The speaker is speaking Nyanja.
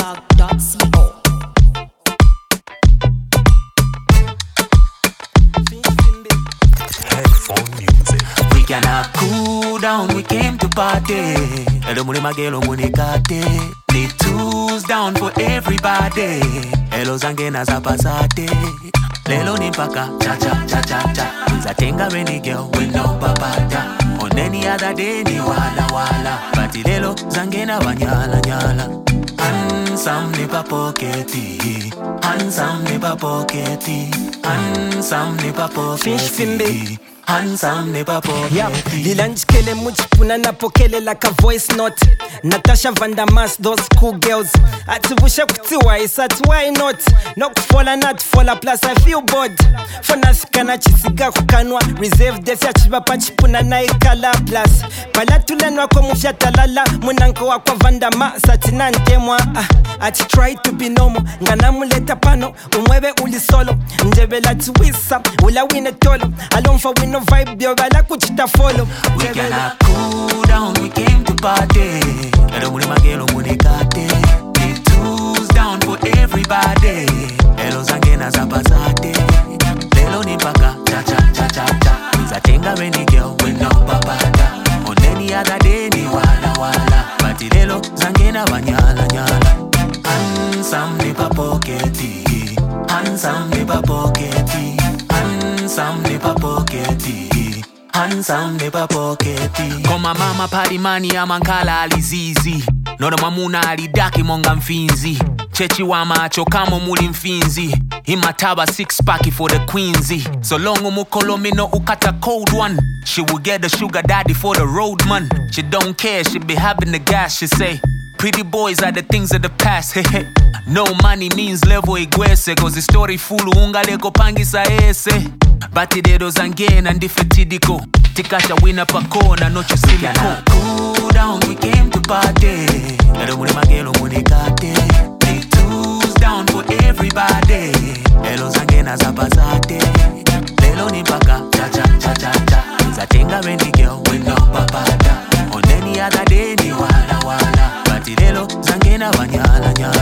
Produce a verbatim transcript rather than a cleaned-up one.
blog dot co. Headphone music. We cannot cool down, we came to party. Hello muni magelo muni kate. The tools down for everybody. Hello zangena zapasate. Lelo ni paka cha cha cha cha cha. Zatenga reni girl with no papaya. On any other day ni wala wala. Bati lelo zangena wanyala nyala. Handsome nipa poketi. Handsome nipa poketi. Handsome nipa poketi. Handsome nipa poketi. Yeah, lilanjikele mujipuna napokele like a voice note. Natasha Vandamas, those cool girls. Atibusha kutiwa isati why not? Nokufola not fola plus I feel bored. Fonafika na chisiga kukanwa. Reserve defi ya chiba pachipuna na ikala plus. Palatulenwa kwa mufya talala. Munanko wa kwa Vandama satina ntemwa. Ah, ati try to be normal. Nganamuleta pano, umwebe uli solo. Njebela tuwisa, ula wine tolo. Alonfa wino vibe, yo bala kuchita follow. We cannot cool down, we came to party. Hello muni magelo muni kate. The tools down for everybody. Hello zangena zapasate. Lelo ni paka cha cha cha cha cha. Zatenga reni girl with no papaya. On any other day ni wala wala. Bati lelo zangena wanyala nyala. Handsome nipa poketi. Handsome nipa poketi. Handsome nipa poketi. Handsome nipa poketi. Koma mama parimani ya mankala alizizi. Nodo mamuna alidaki monga mfinzi. Chechi wa macho kamo muli mfinzi. Imataba six packy for the queensy. So long umukolo mino ukata cold one. She will get the sugar daddy for the road man. She don't care, she be having the gas, she say. Pretty boys are the things of the past, hehe. No money means level igwese. Cause the story fulu unga leko pangisa ese. Bati dedo zangena ndifetidiko. Tikasha wina pakona noche siliko. Cool down, we came to party. Hello muni magelo muni kate. The tools down for everybody. Hello zangena zapasate. Lelo ni paka cha cha cha cha cha. Zatenga reni girl with no papaya. On any other day ni wala wala. Bati lelo zangena wanyala nyala.